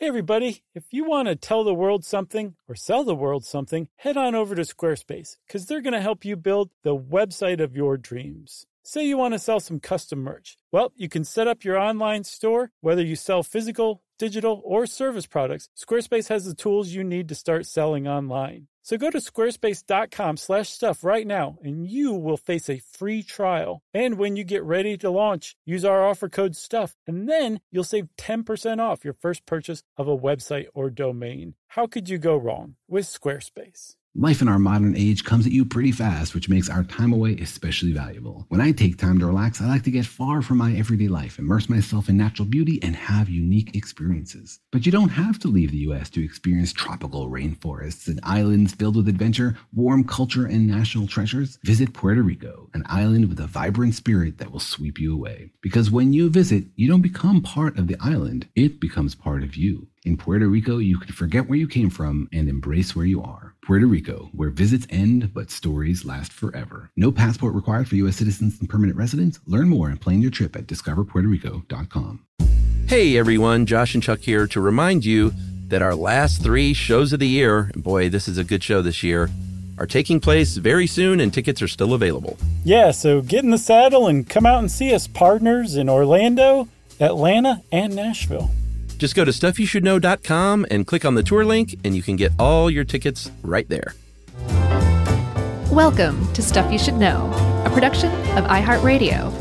Hey everybody, if you want to tell the world something or sell the world something, head on over to Squarespace because they're going to help you build the website of your dreams. Say you want to sell some custom merch. Well, you can set up your online store, whether you sell physical, digital, or service products. Squarespace has the tools you need to start selling online. So go to squarespace.com/stuff right now and you will face a free trial. And when you get ready to launch, use our offer code STUFF and then you'll save 10% off your first purchase of a website or domain. How could you go wrong with Squarespace? Life in our modern age comes at you pretty fast, which makes our time away especially valuable. When I take time to relax, I like to get far from my everyday life, immerse myself in natural beauty, and have unique experiences. But you don't have to leave the U.S. to experience tropical rainforests and islands filled with adventure, warm culture, and national treasures. Visit Puerto Rico, an island with a vibrant spirit that will sweep you away. Because when you visit, you don't become part of the island, it becomes part of you. In Puerto Rico, you can forget where you came from and embrace where you are. Puerto Rico, where visits end, but stories last forever. No passport required for U.S. citizens and permanent residents. Learn more and plan your trip at discoverpuertorico.com. Hey everyone, Josh and Chuck here to remind you that our last 3 shows of the year, and boy, this is a good show this year, are taking place very soon and tickets are still available. Yeah, so get in the saddle and come out and see us, partners in Orlando, Atlanta, and Nashville. Just go to StuffYouShouldKnow.com and click on the tour link, and you can get all your tickets right there. Welcome to Stuff You Should Know, a production of iHeartRadio.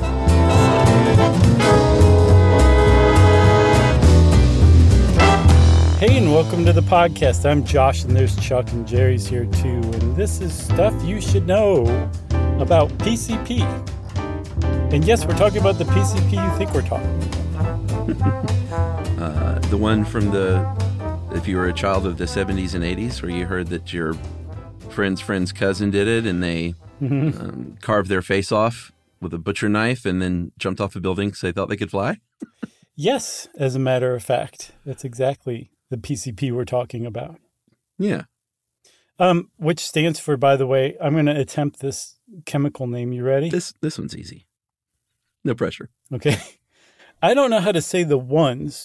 Hey, and welcome to the podcast. I'm Josh, and there's Chuck, and Jerry's here too. And this is Stuff You Should Know about PCP. And yes, we're talking about the PCP you think we're talking about. The one from if you were a child of the 70s and 80s, where you heard that your friend's cousin did it and they carved their face off with a butcher knife and then jumped off a building because they thought they could fly? Yes, as a matter of fact. That's exactly the PCP we're talking about. Yeah. Which stands for, by the way, I'm going to attempt this chemical name. You ready? This one's easy. No pressure. Okay. I don't know how to say the ones.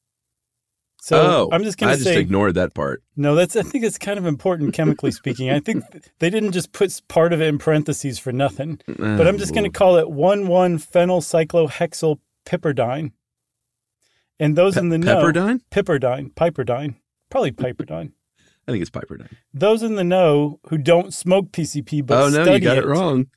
So I'm just going to say... I just ignored that part. No, I think it's kind of important chemically speaking. I think they didn't just put part of it in parentheses for nothing. But I'm just going to call it 1,1-phenylcyclohexylpiperidine. And those in the know... Pepperdine? Piperdine. Probably Piperdine. I think it's Piperdine. Those in the know who don't smoke PCP but study it... Oh, no, you got it wrong.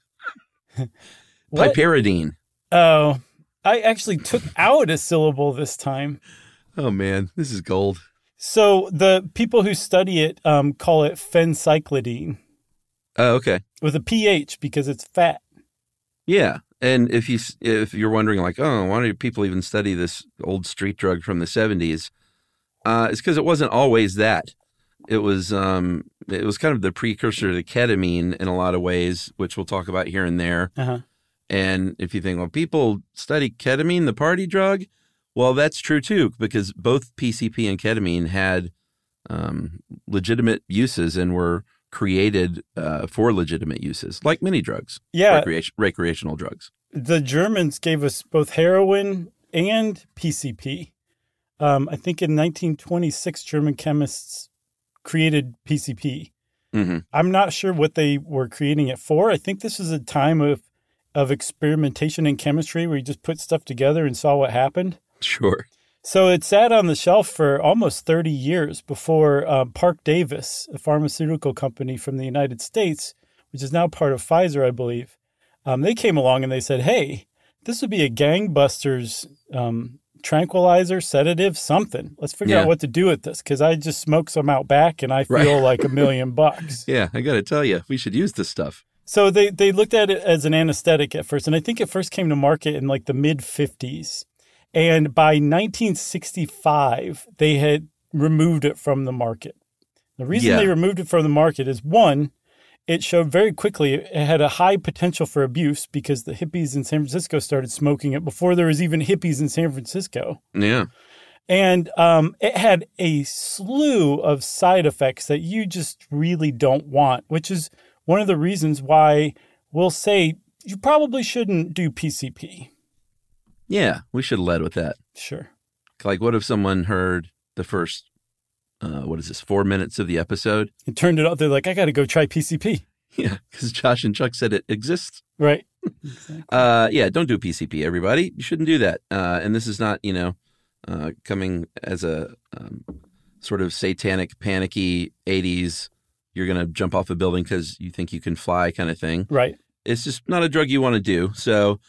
Piperidine. Oh, I actually took out a syllable this time. Oh, man, this is gold. So the people who study it call it phencyclidine. Oh, okay. With a PH because it's fat. Yeah, and if you're wondering, like, oh, why do people even study this old street drug from the 70s? It's because it wasn't always that. It was kind of the precursor to ketamine in a lot of ways, which we'll talk about here and there. Uh-huh. And if you think, well, people study ketamine, the party drug, well, that's true too, because both PCP and ketamine had legitimate uses and were created for legitimate uses, like many drugs, recreational drugs. The Germans gave us both heroin and PCP. I think in 1926, German chemists created PCP. Mm-hmm. I'm not sure what they were creating it for. I think this was a time of experimentation in chemistry where you just put stuff together and saw what happened. Sure. So it sat on the shelf for almost 30 years before Park Davis, a pharmaceutical company from the United States, which is now part of Pfizer, I believe, they came along and they said, hey, this would be a gangbusters tranquilizer, sedative, something. Let's figure out what to do with this because I just smoked some out back and I feel like $1 million. Yeah, I got to tell you, we should use this stuff. So they looked at it as an anesthetic at first, and I think it first came to market in like the mid-50s. And by 1965, they had removed it from the market. The reason they removed it from the market is, one, it showed very quickly it had a high potential for abuse because the hippies in San Francisco started smoking it before there was even hippies in San Francisco. Yeah. And it had a slew of side effects that you just really don't want, which is one of the reasons why we'll say you probably shouldn't do PCP. Yeah, we should have led with that. Sure. Like, what if someone heard the first, 4 minutes of the episode. It turned it out. They're like, I got to go try PCP. Yeah, because Josh and Chuck said it exists. Right. Exactly. Don't do PCP, everybody. You shouldn't do that. And this is not, coming as a sort of satanic, panicky 80s, you're going to jump off a building because you think you can fly kind of thing. Right. It's just not a drug you want to do. So,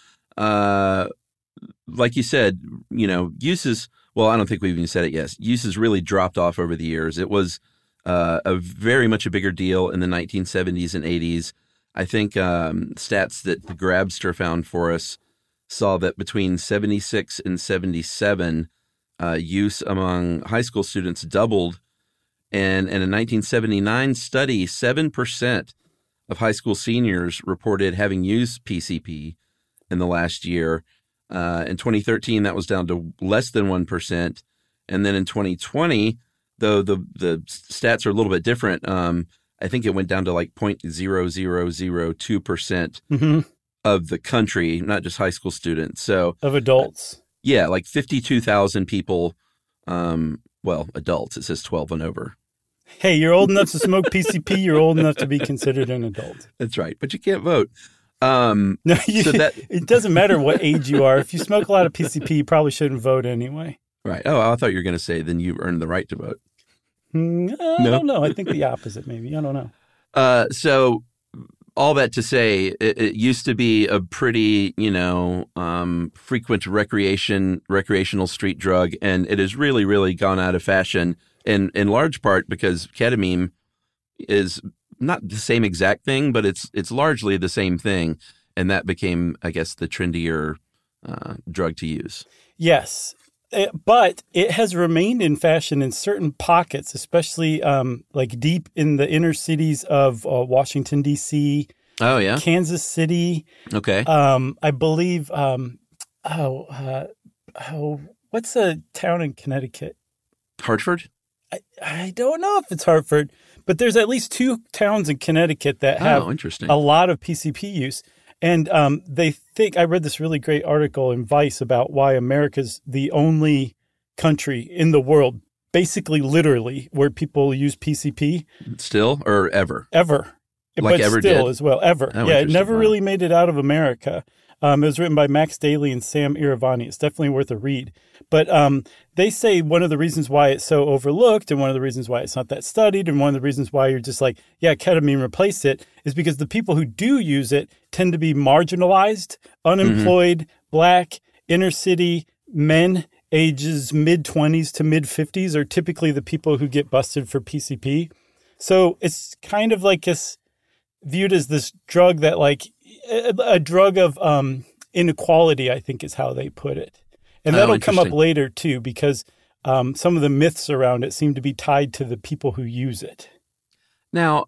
like you said, uses, well, I don't think we've even said it yet. Uses really dropped off over the years. It was a very much a bigger deal in the 1970s and 80s. I think stats that the Grabster found for us saw that between 76 and 77, use among high school students doubled. And in a 1979 study, 7% of high school seniors reported having used PCP in the last year. In 2013, that was down to less than 1%. And then in 2020, though the stats are a little bit different, I think it went down to like 0.0002% of the country, not just high school students. So of adults. Yeah, like 52,000 people, adults. It says 12 and over. Hey, you're old enough to smoke PCP. You're old enough to be considered an adult. That's right, but you can't vote. It doesn't matter what age you are. If you smoke a lot of PCP, you probably shouldn't vote anyway. Right. Oh, I thought you were going to say then you earned the right to vote. I don't know. I think the opposite, maybe. I don't know. So all that to say, it used to be a pretty, frequent recreational street drug, and it has really, really gone out of fashion, and in large part because ketamine is not the same exact thing, but it's largely the same thing, and that became, I guess, the trendier drug to use. Yes. But it has remained in fashion in certain pockets, especially like deep in the inner cities of Washington, D.C. Oh, yeah. Kansas City. Okay. I believe, what's a town in Connecticut? Hartford? I don't know if it's Hartford, but there's at least 2 towns in Connecticut that have interesting. a lot of PCP use. And they think, I read this really great article in Vice about why America's the only country in the world, basically literally, where people use PCP. Still or ever? Ever. Like but ever still did? As well, ever. Oh, yeah, it never wow. really made it out of America. It was written by Max Daly and Sam Iravani. It's definitely worth a read. But they say one of the reasons why it's so overlooked and one of the reasons why it's not that studied and one of the reasons why you're just like, yeah, ketamine replaced it is because the people who do use it tend to be marginalized, unemployed, Black, inner city men ages mid-20s to mid-50s are typically the people who get busted for PCP. So it's kind of like it's viewed as this drug that like a drug of inequality, I think is how they put it. And that'll come up later, too, because some of the myths around it seem to be tied to the people who use it. Now,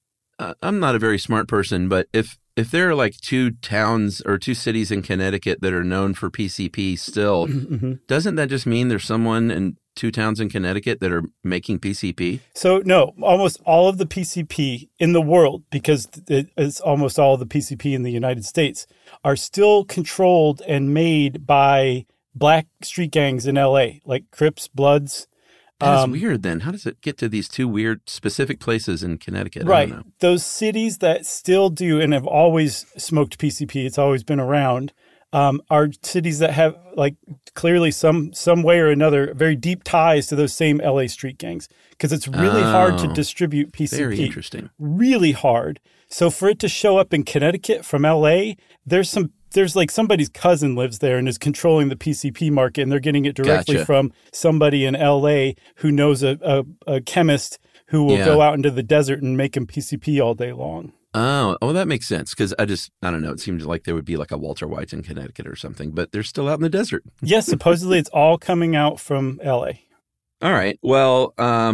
I'm not a very smart person, but if there are like 2 towns or 2 cities in Connecticut that are known for PCP still, doesn't that just mean there's someone in 2 towns in Connecticut that are making PCP? So, no, almost all of the PCP in the world, because it's almost all of the PCP in the United States, are still controlled and made by Black street gangs in L.A., like Crips, Bloods. That's weird then. How does it get to these 2 weird specific places in Connecticut? Right. I don't know. Those cities that still do and have always smoked PCP, it's always been around, are cities that have like clearly some way or another very deep ties to those same LA street gangs because it's really hard to distribute PCP. Very interesting. Really hard. So for it to show up in Connecticut from LA, there's like somebody's cousin lives there and is controlling the PCP market, and they're getting it directly from somebody in LA who knows a chemist who will go out into the desert and make him PCP all day long. Oh, that makes sense because I don't know. It seemed like there would be like a Walter White in Connecticut or something, but they're still out in the desert. Yes, supposedly it's all coming out from LA. All right. Well,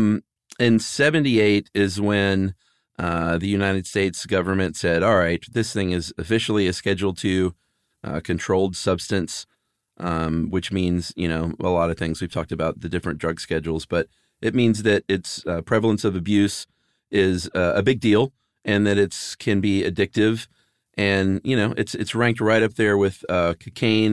in 78 is when the United States government said, all right, this thing is officially a Schedule II controlled substance, which means, a lot of things. We've talked about the different drug schedules, but it means that its prevalence of abuse is a big deal and that it can be addictive. And, it's ranked right up there with cocaine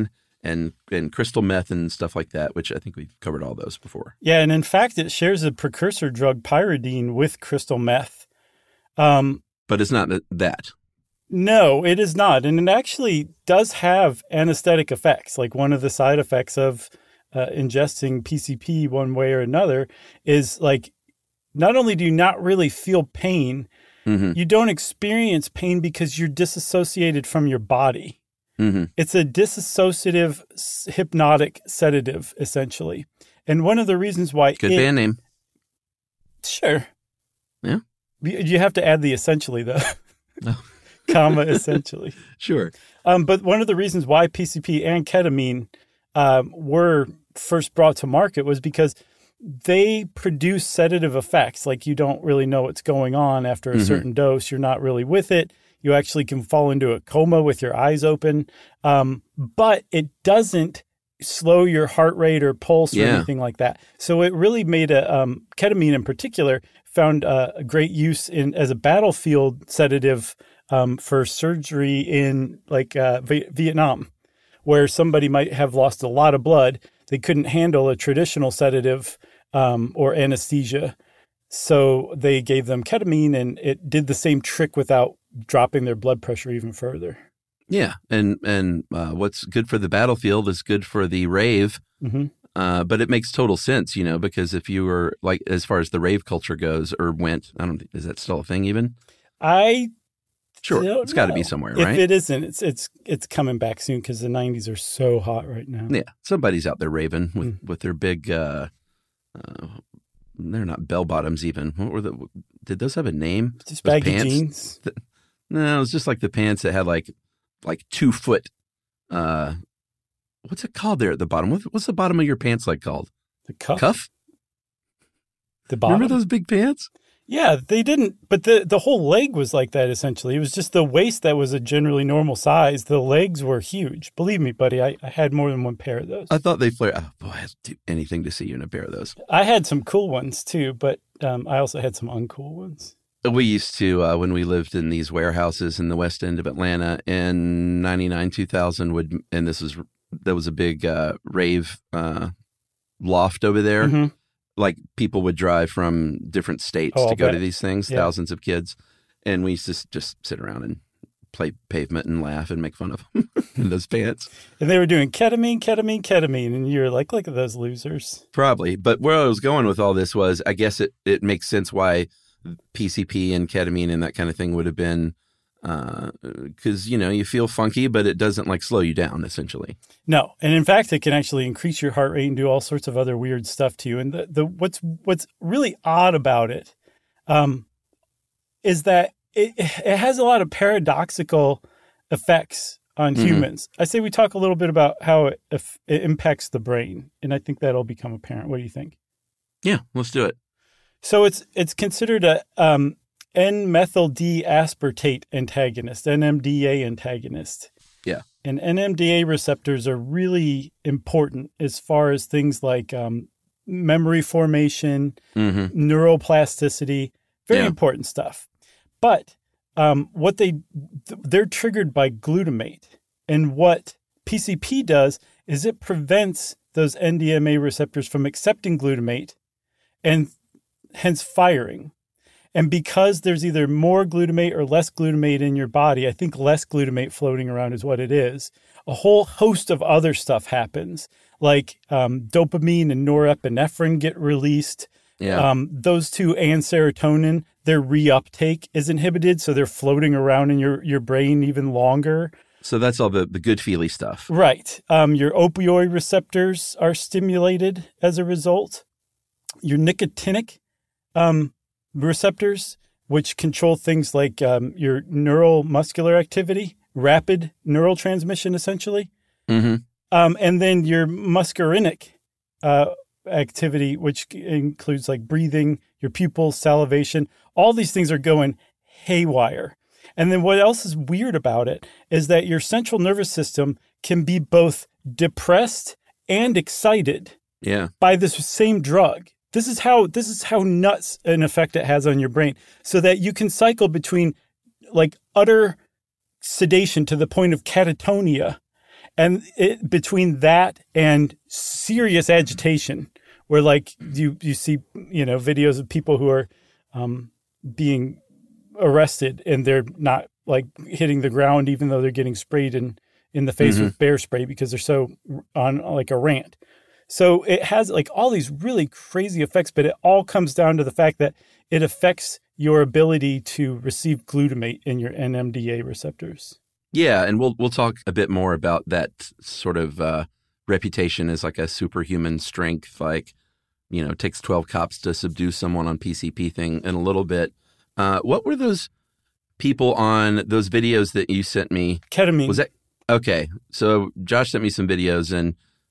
and crystal meth and stuff like that, which I think we've covered all those before. Yeah, and in fact, it shares a precursor drug, pyridine, with crystal meth. But it's not that. No, it is not. And it actually does have anesthetic effects. Like one of the side effects of ingesting PCP one way or another is like, not only do you not really feel pain, you don't experience pain because you're disassociated from your body. It's a dissociative hypnotic sedative, essentially. And one of the reasons why Good band name. Sure. Yeah. You have to add the essentially, though. Oh. Comma, essentially. Sure. But one of the reasons why PCP and ketamine were first brought to market was because they produce sedative effects. Like you don't really know what's going on after a certain dose. You're not really with it. You actually can fall into a coma with your eyes open. But it doesn't slow your heart rate or pulse or anything like that. So it really made ketamine in particular found a great use as a battlefield sedative for surgery in like Vietnam, where somebody might have lost a lot of blood. They couldn't handle a traditional sedative or anesthesia. So they gave them ketamine, and it did the same trick without dropping their blood pressure even further. Yeah. And what's good for the battlefield is good for the rave. But it makes total sense, because if you were like, as far as the rave culture goes or went, is that still a thing even? Sure. It's got to be somewhere, right? If it isn't, it's coming back soon because the 90s are so hot right now. Yeah. Somebody's out there raving with their big, they're not bell bottoms even. What were did those have a name? Just those baggy pants? jeans? No, it was just like the pants that had like 2 foot, what's it called there at the bottom? What's the bottom of your pants like called? The cuff? Cuff? The bottom? Remember those big pants? Yeah, they didn't, but the whole leg was like that essentially. It was just the waist that was a generally normal size. The legs were huge. Believe me, buddy, I had more than one pair of those. I thought they flared. Oh, boy, I'd do anything to see you in a pair of those. I had some cool ones too, but I also had some uncool ones. We used to, when we lived in these warehouses in the west end of Atlanta in 99, 2000, and there was a big rave loft over there. Like people would drive from different states to go to these things, thousands of kids. And we used to just sit around and play pavement and laugh and make fun of them in those pants. And they were doing ketamine. And you're like, look at those losers. Probably. But where I was going with all this was, I guess it makes sense why PCP and ketamine and that kind of thing would have been, because, you feel funky, but it doesn't like slow you down essentially. No. And in fact, it can actually increase your heart rate and do all sorts of other weird stuff to you. And what's really odd about it is that it has a lot of paradoxical effects on humans. I say we talk a little bit about how it impacts the brain, and I think that'll become apparent. What do you think? Yeah, let's do it. So it's considered a N-methyl D-aspartate antagonist, NMDA antagonist. Yeah. And NMDA receptors are really important as far as things like memory formation, neuroplasticity, very important stuff. But they're triggered by glutamate. And what PCP does is it prevents those NMDA receptors from accepting glutamate and hence firing. And because there's either more glutamate or less glutamate in your body, I think less glutamate floating around is what it is, a whole host of other stuff happens, like dopamine and norepinephrine get released. Yeah. Those two and serotonin, their reuptake is inhibited, so they're floating around in your brain even longer. So that's all the good feely stuff. Right. Your opioid receptors are stimulated as a result. Your nicotinic receptors, which control things like your neuromuscular activity, rapid neural transmission, essentially. And then your muscarinic activity, which includes like breathing, your pupils, salivation. All these things are going haywire. And then what else is weird about it is that your central nervous system can be both depressed and excited by this same drug. This is how nuts an effect it has on your brain, so that you can cycle between like utter sedation to the point of catatonia And between that and serious agitation, where like you see, videos of people who are being arrested and they're not like hitting the ground, even though they're getting sprayed in the face with bear spray because they're so on like a rant. So it has like all these really crazy effects, but it all comes down to the fact that it affects your ability to receive glutamate in your NMDA receptors. Yeah, and we'll talk a bit more about that sort of reputation as like a superhuman strength, like, it takes 12 cops to subdue someone on PCP thing in a little bit. What were those people on those videos that you sent me? Ketamine. Was that okay? So Josh sent me some videos and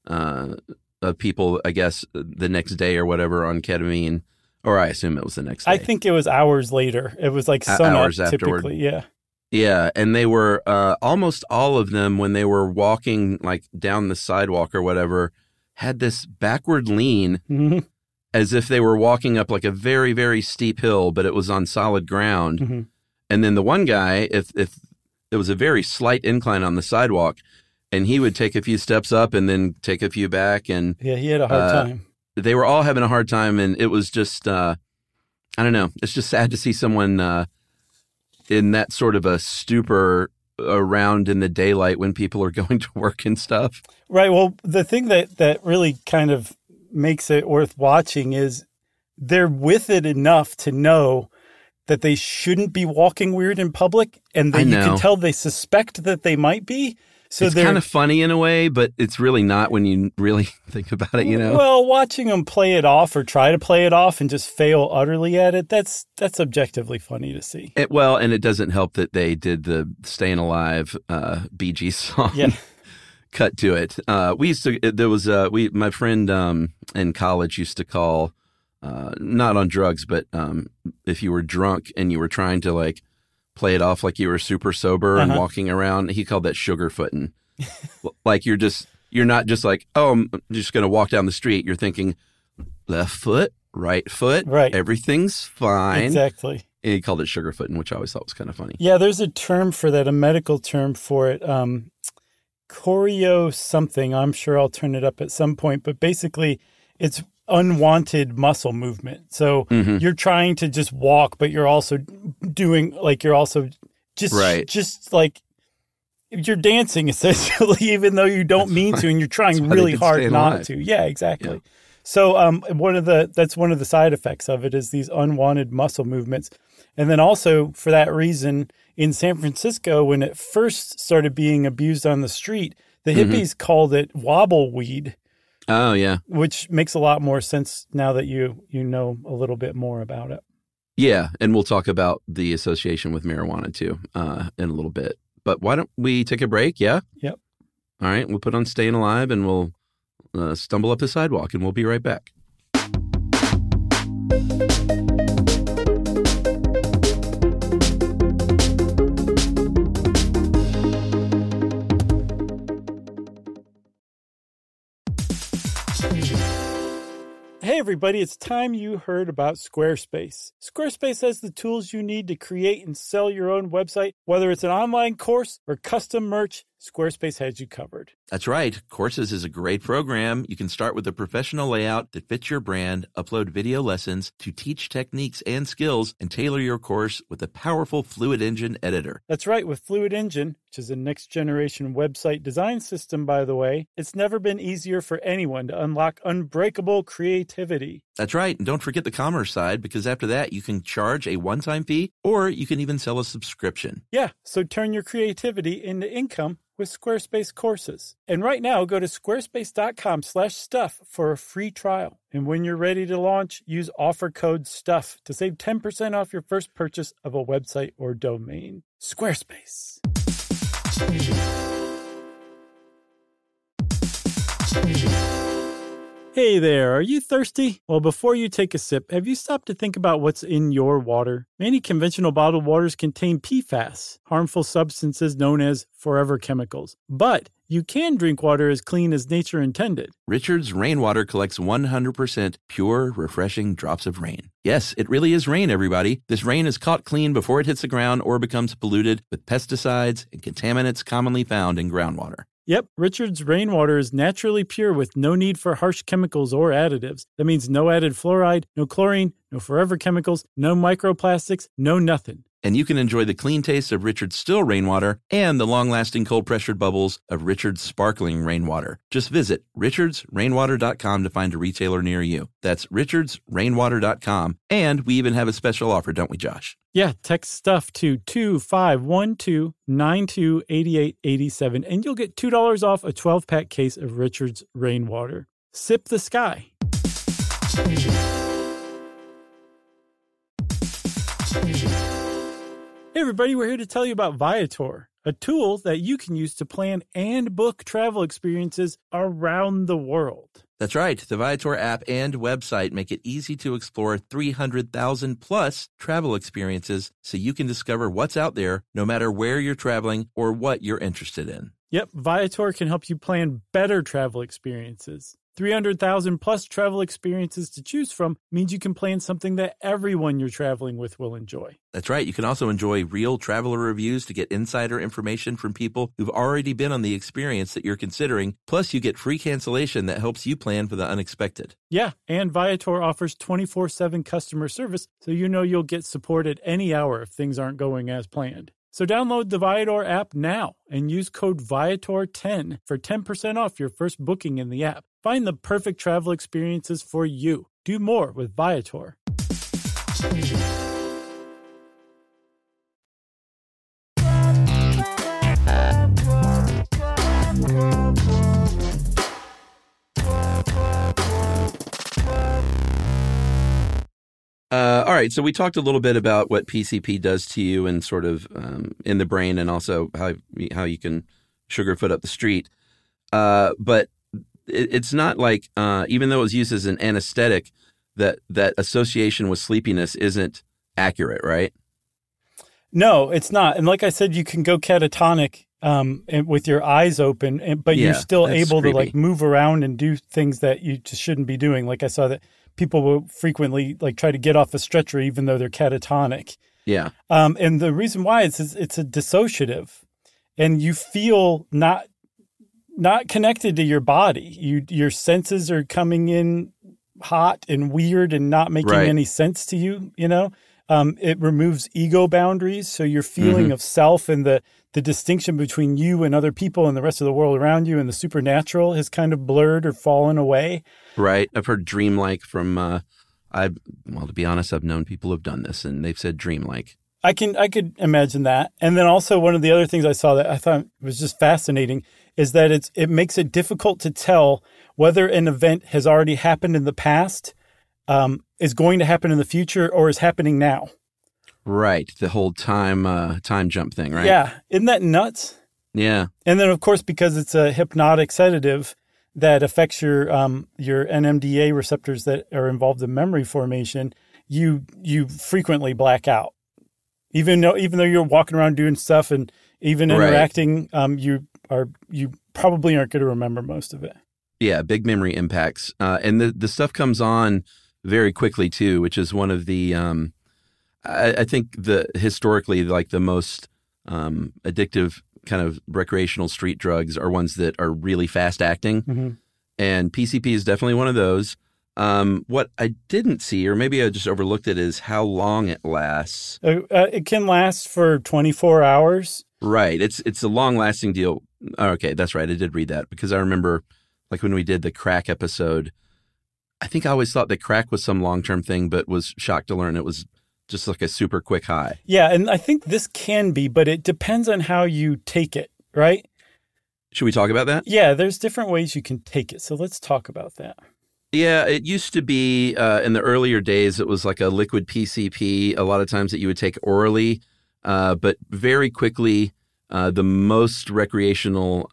of people, I guess, the next day or whatever on ketamine, or I assume it was the next day. I think it was hours later. It was like sunup, hours afterward. Typically, yeah. Yeah, and they were almost all of them when they were walking like down the sidewalk or whatever had this backward lean as if they were walking up like a very, very steep hill, but it was on solid ground. And then the one guy, if it was a very slight incline on the sidewalk, and he would take a few steps up and then take a few back. And yeah, he had a hard time. They were all having a hard time, and it was just, I don't know. It's just sad to see someone in that sort of a stupor around in the daylight when people are going to work and stuff. Right. Well, the thing that really kind of makes it worth watching is they're with it enough to know that they shouldn't be walking weird in public, and then you can tell they suspect that they might be. So it's kind of funny in a way, but it's really not when you really think about it, Well, watching them play it off or try to play it off and just fail utterly at it, that's objectively funny to see. And it doesn't help that they did the Staying Alive Bee Gees song. Yeah. Cut to it. My friend in college used to call, not on drugs, but if you were drunk and you were trying to like play it off like you were super sober and walking around, he called that sugarfooting. Like you're not just like, oh, I'm just going to walk down the street. You're thinking left foot, right foot, right. Everything's fine. Exactly. And he called it sugarfooting, which I always thought was kind of funny. Yeah, there's a term for that, a medical term for it. Choreo something. I'm sure I'll turn it up at some point, but basically it's unwanted muscle movement. So you're trying to just walk, but you're also doing like, you're also just like you're dancing essentially, even though you don't mean to, and you're trying really hard not to. Yeah, exactly. Yeah. So that's one of the side effects of it is these unwanted muscle movements. And then also for that reason in San Francisco, when it first started being abused on the street, the hippies called it wobble weed. Oh, yeah. Which makes a lot more sense now that you know a little bit more about it. Yeah, and we'll talk about the association with marijuana, too, in a little bit. But why don't we take a break, yeah? Yep. All right, we'll put on Staying Alive, and we'll stumble up the sidewalk, and we'll be right back. Hey everybody, it's time you heard about Squarespace. Squarespace has the tools you need to create and sell your own website. Whether it's an online course or custom merch, Squarespace has you covered. That's right. Courses is a great program. You can start with a professional layout that fits your brand, upload video lessons to teach techniques and skills, and tailor your course with a powerful Fluid Engine editor. That's right. With Fluid Engine, which is a next-generation website design system, by the way, it's never been easier for anyone to unlock unbreakable creativity. That's right. And don't forget the commerce side, because after that, you can charge a one-time fee, or you can even sell a subscription. Yeah, so turn your creativity into income with Squarespace courses. And right now, go to squarespace.com/stuff for a free trial. And when you're ready to launch, use offer code STUFF to save 10% off your first purchase of a website or domain. Squarespace. Hey there, are you thirsty? Well, before you take a sip, have you stopped to think about what's in your water? Many conventional bottled waters contain PFAS, harmful substances known as forever chemicals. But you can drink water as clean as nature intended. Richard's Rainwater collects 100% pure, refreshing drops of rain. Yes, it really is rain, everybody. This rain is caught clean before it hits the ground or becomes polluted with pesticides and contaminants commonly found in groundwater. Yep, Richard's rainwater is naturally pure with no need for harsh chemicals or additives. That means no added fluoride, no chlorine, no forever chemicals, no microplastics, no nothing. And you can enjoy the clean taste of Richard's still rainwater and the long-lasting cold-pressured bubbles of Richard's sparkling rainwater. Just visit richardsrainwater.com to find a retailer near you. That's richardsrainwater.com. And we even have a special offer, don't we, Josh? Yeah, text stuff to 2512928887, and you'll get $2 off a 12-pack case of Richard's rainwater. Sip the sky. Hey everybody, we're here to tell you about Viator, a tool that you can use to plan and book travel experiences around the world. That's right. The Viator app and website make it easy to explore 300,000 plus travel experiences so you can discover what's out there no matter where you're traveling or what you're interested in. Yep, Viator can help you plan better travel experiences. 300,000 plus travel experiences to choose from means you can plan something that everyone you're traveling with will enjoy. That's right. You can also enjoy real traveler reviews to get insider information from people who've already been on the experience that you're considering. Plus, you get free cancellation that helps you plan for the unexpected. Yeah, and Viator offers 24/7 customer service, so you know you'll get support at any hour if things aren't going as planned. So download the Viator app now and use code Viator10 for 10% off your first booking in the app. Find the perfect travel experiences for you. Do more with Viator. All right, so we talked a little bit about what PCP does to you and sort of in the brain, and also how you can sugarfoot up the street. But it's not like, even though it was used as an anesthetic, that association with sleepiness isn't accurate, right? No, it's not. And like I said, you can go catatonic with your eyes open, but you're still able to like move around and do things that you just shouldn't be doing. Like I saw that people will frequently like try to get off a stretcher even though they're catatonic. Yeah. And the reason why it's a dissociative, and you feel not connected to your body. Your senses are coming in hot and weird and not making any sense to you, you know? It removes ego boundaries, so your feeling of self and the distinction between you and other people and the rest of the world around you and the supernatural has kind of blurred or fallen away. Right. I've heard dreamlike from, to be honest, I've known people who've done this, and they've said dreamlike. I could imagine that. And then also one of the other things I saw that I thought was just fascinating is that it makes it difficult to tell whether an event has already happened in the past, is going to happen in the future, or is happening now. Right. The whole time jump thing, right? Yeah. Isn't that nuts? Yeah. And then, of course, because it's a hypnotic sedative that affects your NMDA receptors that are involved in memory formation, you frequently black out. Even though you're walking around doing stuff and even interacting, you probably aren't going to remember most of it. Yeah, big memory impacts. And the stuff comes on very quickly too, which is one of the I think historically like the most addictive kind of recreational street drugs are ones that are really fast acting. Mm-hmm. And PCP is definitely one of those. What I didn't see, or maybe I just overlooked it, is how long it lasts. It can last for 24 hours. Right. It's a long-lasting deal. Okay, that's right. I did read that because I remember, like when we did the crack episode, I think I always thought that crack was some long-term thing, but was shocked to learn it was just like a super quick high. Yeah, and I think this can be, but it depends on how you take it, right? Should we talk about that? Yeah, there's different ways you can take it, so let's talk about that. Yeah, it used to be in the earlier days, it was like a liquid PCP, a lot of times that you would take orally, but very quickly, the most recreational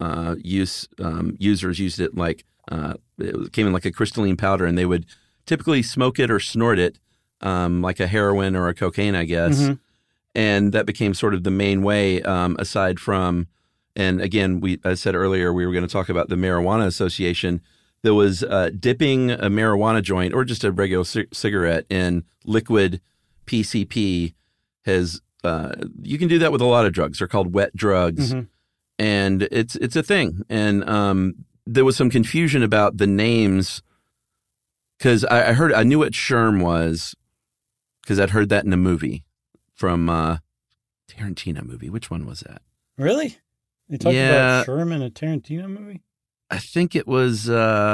users used it like, it came in like a crystalline powder, and they would typically smoke it or snort it like a heroin or a cocaine, I guess. Mm-hmm. And that became sort of the main way, aside from, and again, I said earlier, we were going to talk about the Marijuana Association. There was dipping a marijuana joint or just a regular cigarette in liquid PCP has, you can do that with a lot of drugs. They're called wet drugs. Mm-hmm. and it's a thing. And there was some confusion about the names because I knew what SHRM was because I'd heard that in a movie from Tarantino movie. Which one was that? Really? You talked about SHRM in a Tarantino movie? I think it was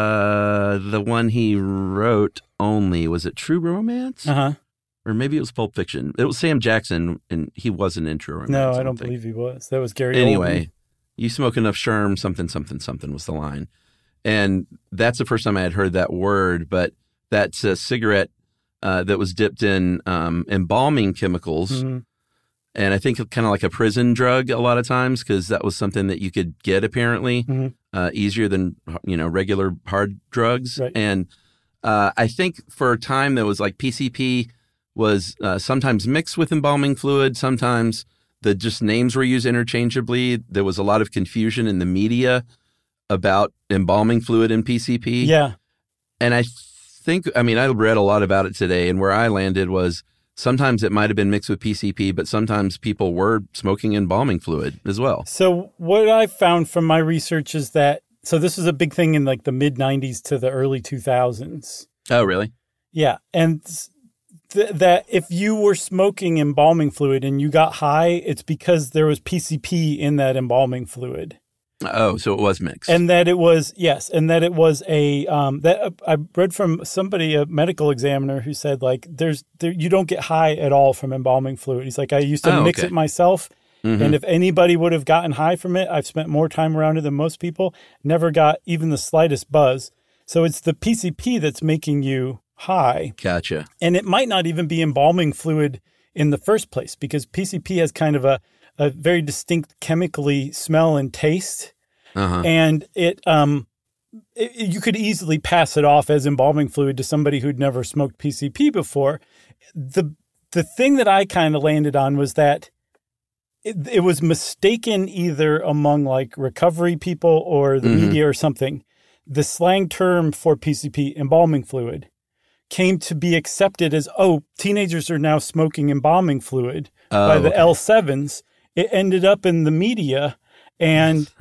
the one he wrote only. Was it True Romance? Uh-huh. Or maybe it was Pulp Fiction. It was Sam Jackson, and he wasn't in True Romance. No, I don't believe he was. That was Gary Oldman. Anyway, you smoke enough SHRM, something, something, something was the line. And that's the first time I had heard that word, but that's a cigarette that was dipped in embalming chemicals. Mm-hmm. And I think kind of like a prison drug a lot of times because that was something that you could get apparently easier than, regular hard drugs. Right. And I think for a time there was like PCP was sometimes mixed with embalming fluid. Sometimes the just names were used interchangeably. There was a lot of confusion in the media about embalming fluid and PCP. Yeah. And I read a lot about it today, and where I landed was sometimes it might have been mixed with PCP, but sometimes people were smoking embalming fluid as well. So what I found from my research is that, so this was a big thing in like the mid 90s to the early 2000s. Oh, really? Yeah. And that if you were smoking embalming fluid and you got high, it's because there was PCP in that embalming fluid. Oh, so it was mixed. And that it was, yes, and that it was that I read from somebody, a medical examiner, who said, like, you don't get high at all from embalming fluid. He's like, I used to mix it myself, and if anybody would have gotten high from it, I've spent more time around it than most people, never got even the slightest buzz. So it's the PCP that's making you high. Gotcha. And it might not even be embalming fluid in the first place because PCP has kind of a very distinct chemically smell and taste. Uh-huh. And you could easily pass it off as embalming fluid to somebody who'd never smoked PCP before. The thing that I kind of landed on was that it was mistaken either among like recovery people or the media or something. The slang term for PCP, embalming fluid, came to be accepted as, teenagers are now smoking embalming fluid by the L7s. It ended up in the media, and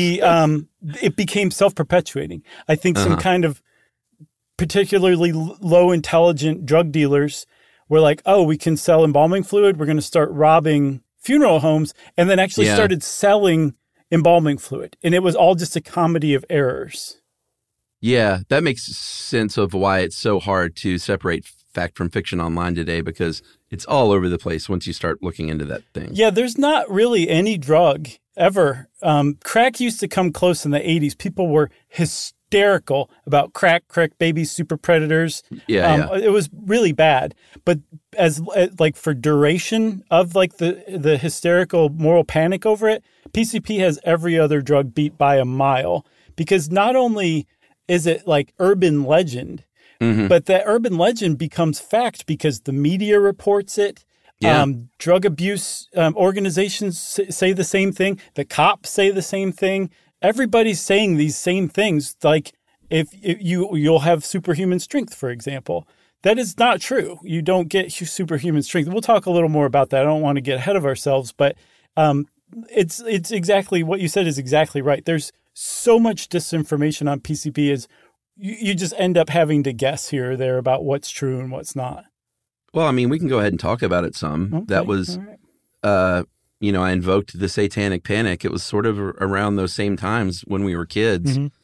it became self-perpetuating. I think some kind of particularly low-intelligent drug dealers were like, we can sell embalming fluid. We're going to start robbing funeral homes, and then actually started selling embalming fluid. And it was all just a comedy of errors. Yeah, that makes sense of why it's so hard to separate fact from fiction online today, because it's all over the place once you start looking into that thing. Yeah, there's not really any drug ever. Crack used to come close in the 80s. People were hysterical about crack babies, super predators. It was really bad. But as like for duration of like the hysterical moral panic over it, PCP has every other drug beat by a mile, because not only is it like urban legend, but that urban legend becomes fact because the media reports it. Yeah. Drug abuse organizations say the same thing. The cops say the same thing. Everybody's saying these same things. Like if you'll have superhuman strength, for example. That is not true. You don't get superhuman strength. We'll talk a little more about that. I don't want to get ahead of ourselves, but it's exactly what you said is exactly right. There's so much disinformation on PCP is you just end up having to guess here or there about what's true and what's not. Well, I mean, we can go ahead and talk about it some. Okay, that was, I invoked the satanic panic. It was sort of around those same times when we were kids in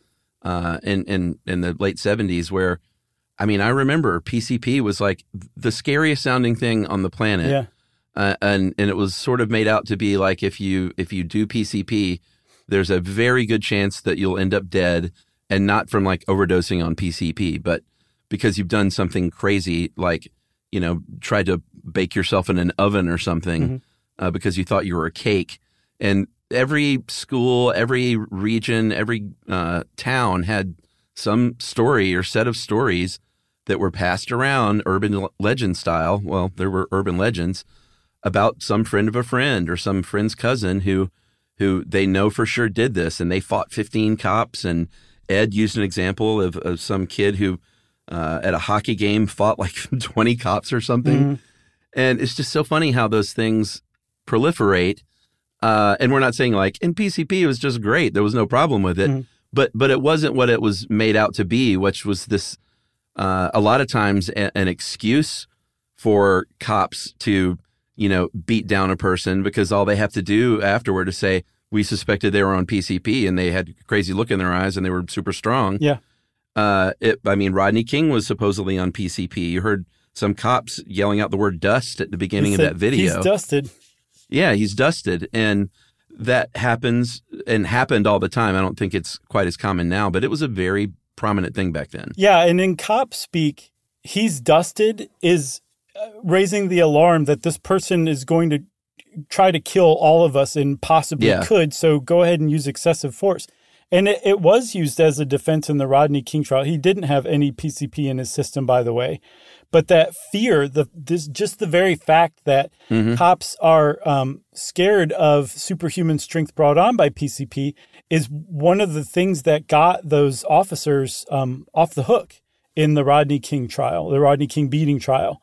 the late 70s where, I mean, I remember PCP was like the scariest sounding thing on the planet. Yeah. And it was sort of made out to be like if you do PCP, there's a very good chance that you'll end up dead, and not from like overdosing on PCP, but because you've done something crazy like, tried to bake yourself in an oven or something because you thought you were a cake. And every school, every region, every town had some story or set of stories that were passed around urban legend style. Well, there were urban legends about some friend of a friend or some friend's cousin who they know for sure did this, and they fought 15 cops. And Ed used an example of some kid who at a hockey game fought like 20 cops or something. And it's just so funny how those things proliferate And we're not saying like in PCP it was just great. There was no problem with it. But it wasn't what it was made out to be, which was this a lot of times an excuse for cops to, beat down a person because all they have to do afterward is say, we suspected they were on PCP and they had a crazy look in their eyes and they were super strong. Yeah. Rodney King was supposedly on PCP. You heard some cops yelling out the word dust at the beginning of that video. He's dusted. Yeah, he's dusted. And that happens and happened all the time. I don't think it's quite as common now, but it was a very prominent thing back then. Yeah, and in cop speak, he's dusted is raising the alarm that this person is going to try to kill all of us and possibly could, so go ahead and use excessive force. And it was used as a defense in the Rodney King trial. He didn't have any PCP in his system, by the way. But that fear, just the very fact that cops are scared of superhuman strength brought on by PCP is one of the things that got those officers off the hook in the Rodney King trial, the Rodney King beating trial.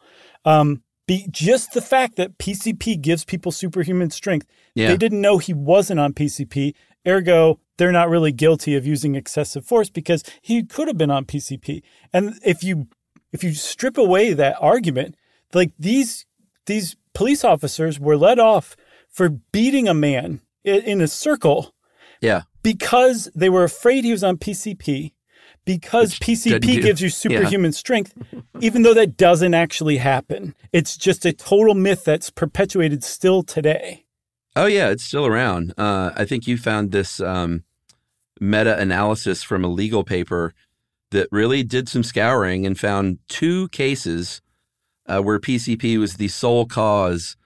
Just the fact that PCP gives people superhuman strength. Yeah. They didn't know he wasn't on PCP. Ergo, they're not really guilty of using excessive force because he could have been on PCP. And if you strip away that argument, like these police officers were let off for beating a man in a circle because they were afraid he was on PCP, because PCP gives you superhuman strength, even though that doesn't actually happen. It's just a total myth that's perpetuated still today. Oh, yeah, it's still around. I think you found this meta-analysis from a legal paper that really did some scouring and found 2 cases where PCP was the sole cause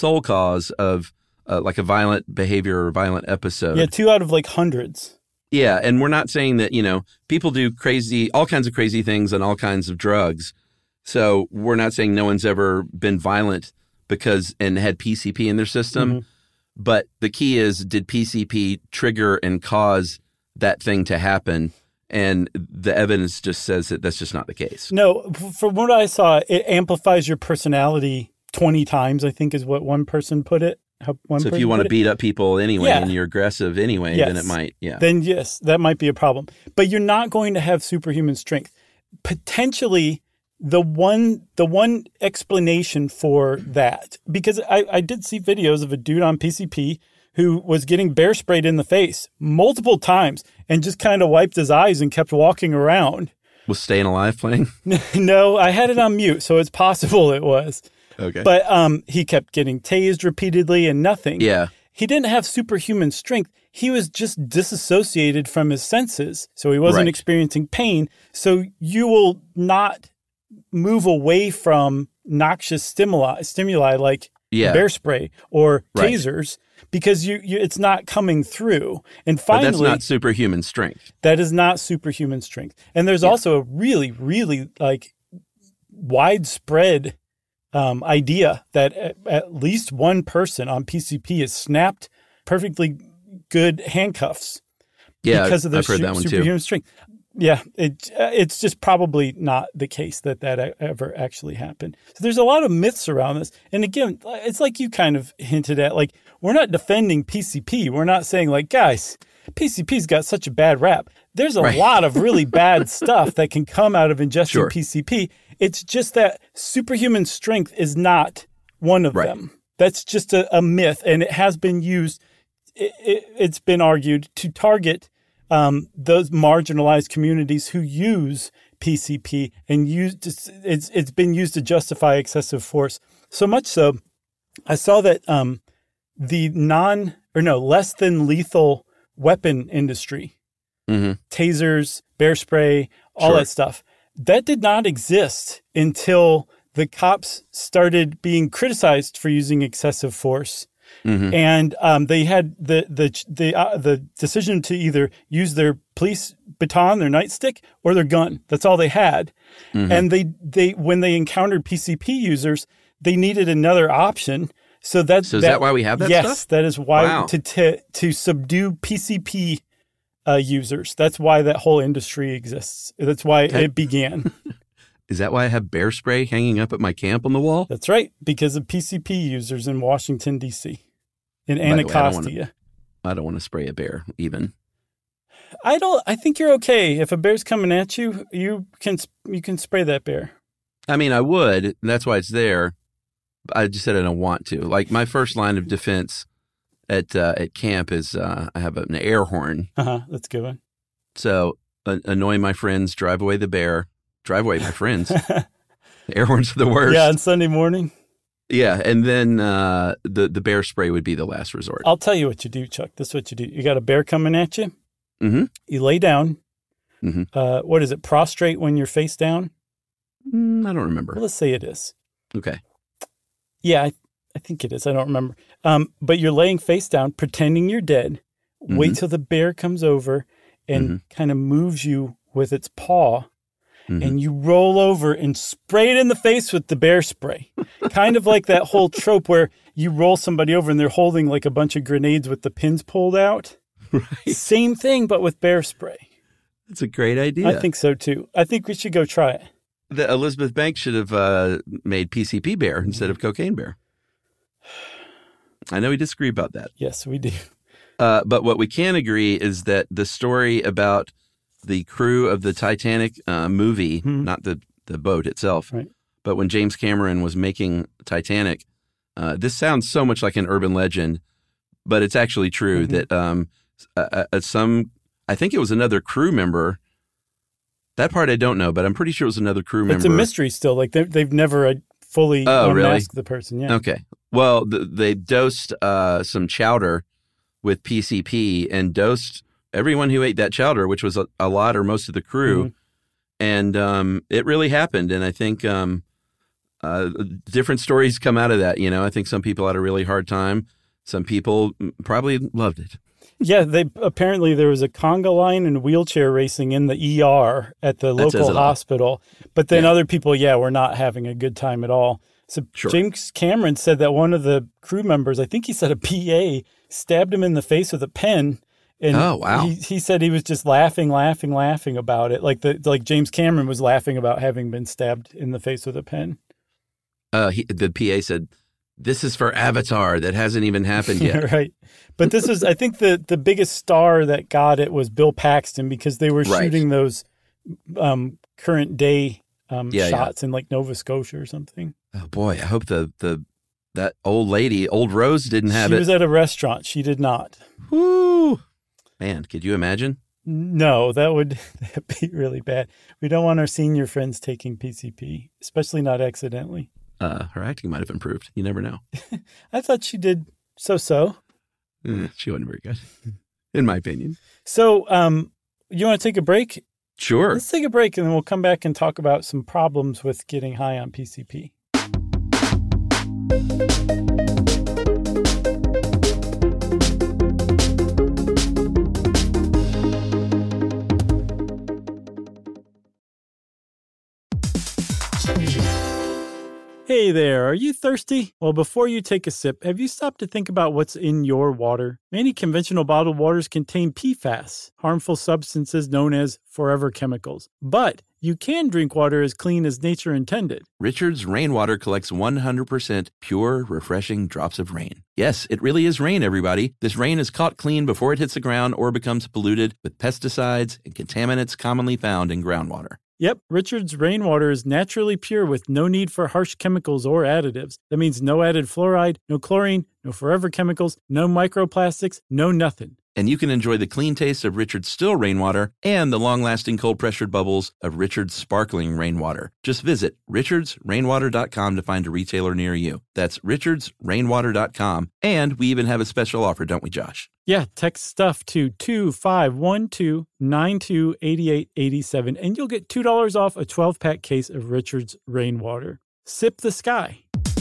of like a violent behavior or violent episode. Yeah, 2 out of like hundreds. Yeah, and we're not saying that, people do all kinds of crazy things on all kinds of drugs. So we're not saying no one's ever been violent and had PCP in their system. Mm-hmm. But the key is, did PCP trigger and cause that thing to happen? And the evidence just says that that's just not the case. No, from what I saw, it amplifies your personality 20 times, I think is what one person put it. So if you want to beat up people anyway and you're aggressive anyway, then it might, Then yes, that might be a problem. But you're not going to have superhuman strength. Potentially the one explanation for that, because I did see videos of a dude on PCP who was getting bear sprayed in the face multiple times and just kind of wiped his eyes and kept walking around. Was Staying Alive playing? No, I had it on mute, so it's possible it was. Okay. But he kept getting tased repeatedly and nothing. Yeah. He didn't have superhuman strength. He was just disassociated from his senses, so he wasn't experiencing pain. So you will not move away from noxious stimuli like bear spray or tasers because it's not coming through. And finally, but that's not superhuman strength. That is not superhuman strength. And there's also a really, really widespread idea that at least one person on PCP has snapped perfectly good handcuffs because of their superhuman strength. Yeah, it's just probably not the case that ever actually happened. So there's a lot of myths around this. And again, it's like you kind of hinted at, like, we're not defending PCP. We're not saying, like, guys, PCP's got such a bad rap. There's a lot of really bad stuff that can come out of ingesting PCP. It's just that superhuman strength is not one of them. That's just a myth, and it has been used. It's been argued to target those marginalized communities who use PCP, and it's been used to justify excessive force. So much so, I saw that the less than lethal weapon industry, tasers, bear spray, all that stuff, that did not exist until the cops started being criticized for using excessive force. And they had the decision to either use their police baton, their nightstick, or their gun. That's all they had. And they when they encountered PCP users, they needed another option. So is that why we have that stuff? Yes, that is why to subdue PCP users. That's why that whole industry exists. That's why it began. Is that why I have bear spray hanging up at my camp on the wall? That's right, because of PCP users in Washington, D.C. in By the way, Anacostia. I don't want to spray a bear even. I think you're okay. If a bear's coming at you, you can spray that bear. I mean, I would. And that's why it's there. I just said I don't want to. Like my first line of defense at camp is I have an air horn. That's a good one. So annoy my friends, drive away the bear, drive away my friends. Air horns are the worst. Yeah, on Sunday morning. Yeah, and then the bear spray would be the last resort. I'll tell you what you do, Chuck. This is what you do. You got a bear coming at you. Mm-hmm. You lay down. Mm-hmm. What is it? Prostrate when you're face down? I don't remember. Well, let's say it is. Okay. Yeah, I think it is. I don't remember. But you're laying face down, pretending you're dead. Mm-hmm. Wait till the bear comes over and kind of moves you with its paw. And you roll over and spray it in the face with the bear spray. Kind of like that whole trope where you roll somebody over and they're holding like a bunch of grenades with the pins pulled out. Right. Same thing, but with bear spray. That's a great idea. I think so, too. I think we should go try it. The Elizabeth Banks should have made PCP bear instead of cocaine bear. I know we disagree about that. Yes, we do. But what we can agree is that the story about the crew of the Titanic movie, not the boat itself, right, but when James Cameron was making Titanic, this sounds so much like an urban legend, but it's actually true that I think it was another crew member. That part I don't know, but I'm pretty sure it was another crew member. It's a mystery still. Like they've never fully unmasked the person. Yeah. Okay. Well, they dosed some chowder with PCP and dosed everyone who ate that chowder, which was a lot or most of the crew. And it really happened. And I think different stories come out of that. You know, I think some people had a really hard time. Some people probably loved it. Yeah, apparently there was a conga line and wheelchair racing in the ER at the local hospital. But then other people, were not having a good time at all. So James Cameron said that one of the crew members, I think he said a PA, stabbed him in the face with a pen. And he said he was just laughing about it. Like James Cameron was laughing about having been stabbed in the face with a pen. The PA said, "This is for Avatar. That hasn't even happened yet." Right. But this is, I think the biggest star that got it was Bill Paxton because they were shooting those current day shots in like Nova Scotia or something. Oh boy, I hope that old lady, old Rose, didn't have it. She was at a restaurant. She did not. Woo! Man, could you imagine? No, that'd be really bad. We don't want our senior friends taking PCP, especially not accidentally. Her acting might have improved. You never know. I thought she did so-so. She wasn't very good, in my opinion. So, you want to take a break? Sure. Let's take a break, and then we'll come back and talk about some problems with getting high on PCP. Hey there, are you thirsty? Well, before you take a sip, have you stopped to think about what's in your water? Many conventional bottled waters contain PFAS, harmful substances known as forever chemicals. But you can drink water as clean as nature intended. Richard's Rainwater collects 100% pure, refreshing drops of rain. Yes, it really is rain, everybody. This rain is caught clean before it hits the ground or becomes polluted with pesticides and contaminants commonly found in groundwater. Yep, Richard's Rainwater is naturally pure with no need for harsh chemicals or additives. That means no added fluoride, no chlorine, no forever chemicals, no microplastics, no nothing. And you can enjoy the clean taste of Richard's still rainwater and the long-lasting cold-pressured bubbles of Richard's sparkling rainwater. Just visit richardsrainwater.com to find a retailer near you. That's richardsrainwater.com. And we even have a special offer, don't we, Josh? Yeah, text stuff to 2512928887 and you'll get $2 off a 12-pack case of Richard's Rainwater. Sip the sky.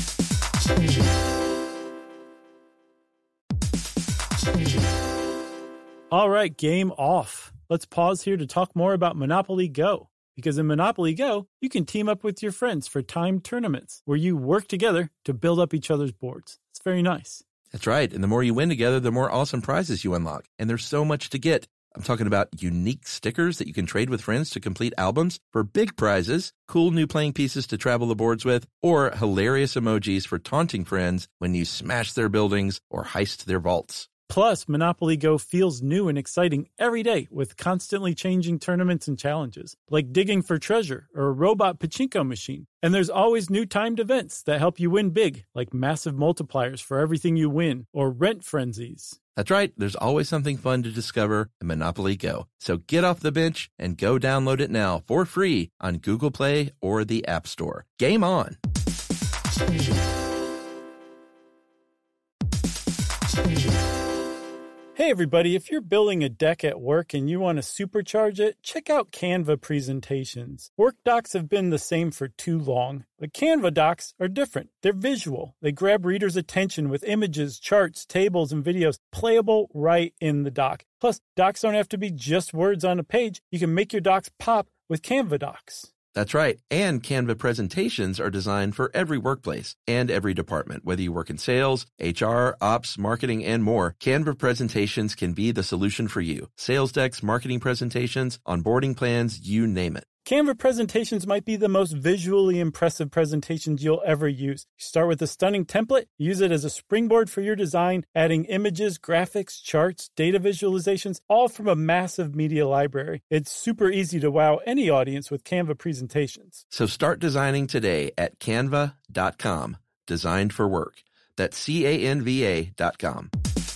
All right, game off. Let's pause here to talk more about Monopoly Go. Because in Monopoly Go, you can team up with your friends for timed tournaments where you work together to build up each other's boards. It's very nice. That's right. And the more you win together, the more awesome prizes you unlock. And there's so much to get. I'm talking about unique stickers that you can trade with friends to complete albums for big prizes, cool new playing pieces to travel the boards with, or hilarious emojis for taunting friends when you smash their buildings or heist their vaults. Plus, Monopoly Go feels new and exciting every day with constantly changing tournaments and challenges, like digging for treasure or a robot pachinko machine. And there's always new timed events that help you win big, like massive multipliers for everything you win or rent frenzies. That's right. There's always something fun to discover in Monopoly Go. So get off the bench and go download it now for free on Google Play or the App Store. Game on! Hey everybody, if you're building a deck at work and you want to supercharge it, check out Canva presentations. Work docs have been the same for too long, but Canva docs are different. They're visual. They grab readers' attention with images, charts, tables, and videos playable right in the doc. Plus, docs don't have to be just words on a page. You can make your docs pop with Canva docs. That's right. And Canva presentations are designed for every workplace and every department. Whether you work in sales, HR, ops, marketing, and more, Canva presentations can be the solution for you. Sales decks, marketing presentations, onboarding plans, you name it. Canva presentations might be the most visually impressive presentations you'll ever use. You start with a stunning template, use it as a springboard for your design, adding images, graphics, charts, data visualizations, all from a massive media library. It's super easy to wow any audience with Canva presentations. So start designing today at canva.com. Designed for work. That's canva.com.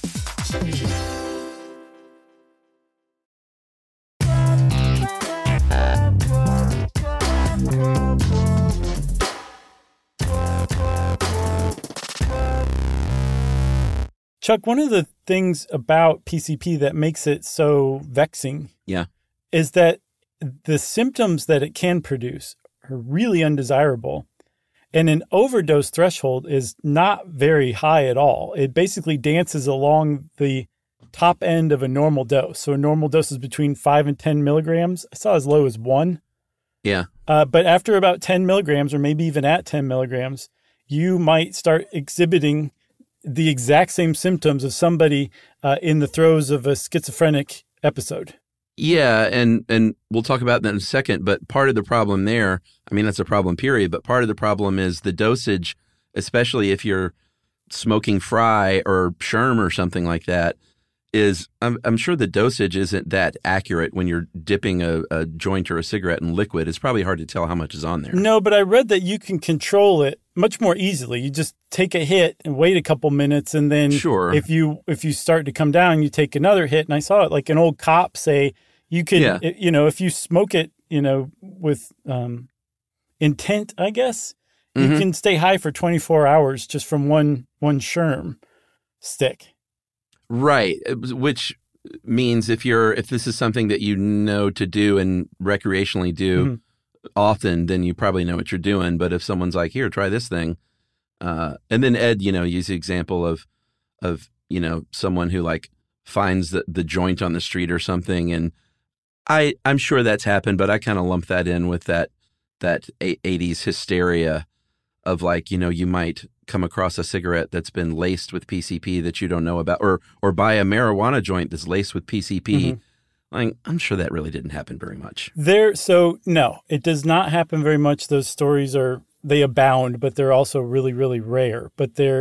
Chuck, one of the things about PCP that makes it so vexing is that the symptoms that it can produce are really undesirable. And an overdose threshold is not very high at all. It basically dances along the top end of a normal dose. So a normal dose is between 5 and 10 milligrams. I saw as low as 1. Yeah. But after about 10 milligrams, or maybe even at 10 milligrams, you might start exhibiting the exact same symptoms of somebody in the throes of a schizophrenic episode. Yeah, and we'll talk about that in a second, but part of the problem there, I mean, that's a problem, period, but part of the problem is the dosage, especially if you're smoking fry or Sherm or something like that, is I'm sure the dosage isn't that accurate when you're dipping a joint or a cigarette in liquid. It's probably hard to tell how much is on there. No, but I read that you can control it much more easily. You just take a hit and wait a couple minutes, and then if you start to come down, you take another hit. And I saw it like an old cop say, you can, if you smoke it, with intent, I guess, you can stay high for 24 hours just from one Sherm stick. Right, which means if this is something that you know to do and recreationally do often, then you probably know what you're doing. But if someone's like, here, try this thing, and then Ed, used the example of someone who like finds the joint on the street or something, and I'm sure that's happened, but I kind of lump that in with that 80s hysteria of like, you might come across a cigarette that's been laced with PCP that you don't know about, or buy a marijuana joint that's laced with PCP. Like, I'm sure that really didn't happen very much. So no, it does not happen very much. Those stories they abound, but they're also really, really rare. But there